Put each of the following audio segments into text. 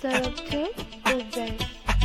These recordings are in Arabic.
جربتوا وازاي؟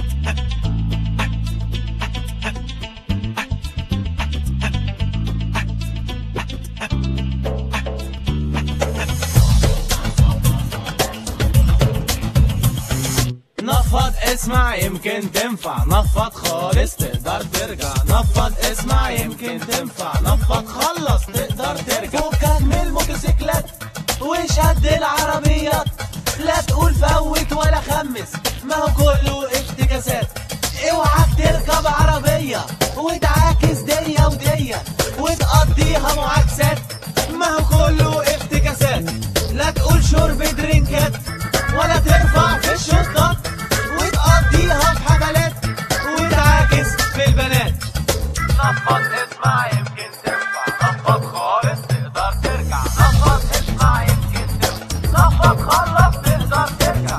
نفض اسمع يمكن تنفع، نفض خالص تقدر ترجع، نفض اسمع يمكن تنفع، نفض خلص تقدر ترجع. فكك من الموتوسيكلات وشد العربيات، لا تقول فوت ولا خمس، ما هو كله افتكاسات. اوعك تركب عربية وتعاكس دية ودية وتقضيها معاكسات، ما هو كله افتكاسات. لا تقول شرب درينكات ولا ترفع في الشطات وتقضيها في حفلات وتعاكس في البنات. نفض اسمع يمكن تنفع، نفض خالص تقدر ترجع، نفض اسمع يمكن تنفع، نفض خلص تقدر ترجع.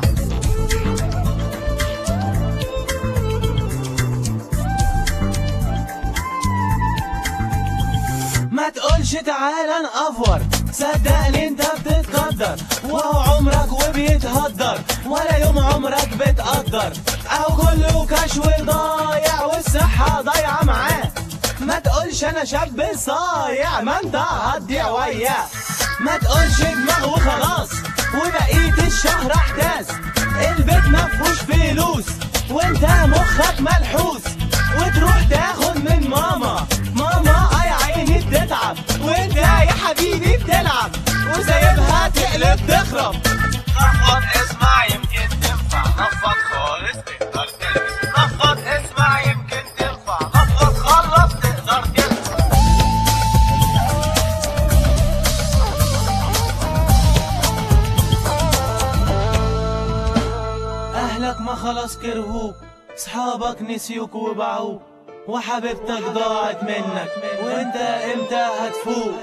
ما تقولش تعالى نأفور، صدقني انت بتتقدر، وهو عمرك وبيتهدر ولا يوم عمرك بتقدر، اهو كله كشو ضايع والصحة ضايعة معاه. ما تقولش انا شاب صايع، ما انت هتضيع وياه. ما تقولش دماغ وخلاص وبقيت الشهر احداث، البيت مفهوش فلوس وانت مخك ملحوس، وتروح تاخد من ماما، ماما يا عيني بتتعب وانت يا حبيبي بتلعب وسايبها تقلب تخرب. نفض اسمع يمكن تنفع، نفض خالص تقدر ترجع، نفض اسمع يمكن تنفع، نفض خلص تقدر ترجع. اهلك ما خلاص كرهوك، صحابك نسيوك وباعوك، وحبيبتك ضاعت منك وانت امتى هتفوق؟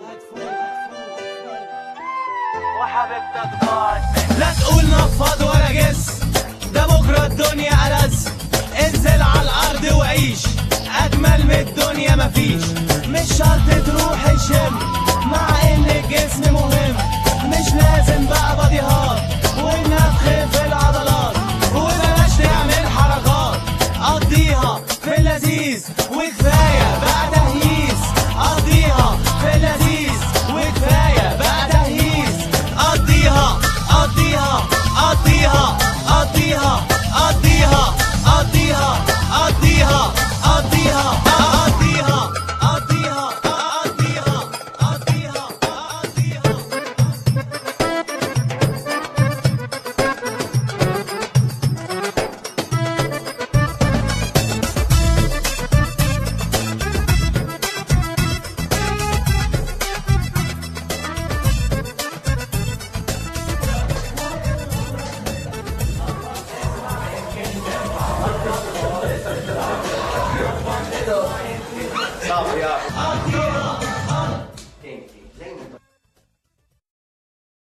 وحبيبتك ضاعت منك. لا تقول نفض ولا جس، ده بكره الدنيا ألذ، انزل على الارض وعيش، اجمل من الدنيا مفيش. مش شرط تروح الجيم مع ان الجسم مهم، مش لازم بقى بديهات والنفخ في العضلات، وبلاش تعمل حركات، قضيها في اللذيذ وكفايه بقى تهييس، قضيها في اللذيذ وكفايه بقى تهييس، قضيها قضيها قضيها قضيها قضيها قضيها قضيها قضيها قضيها قضيها قضيها قضيها قضيها.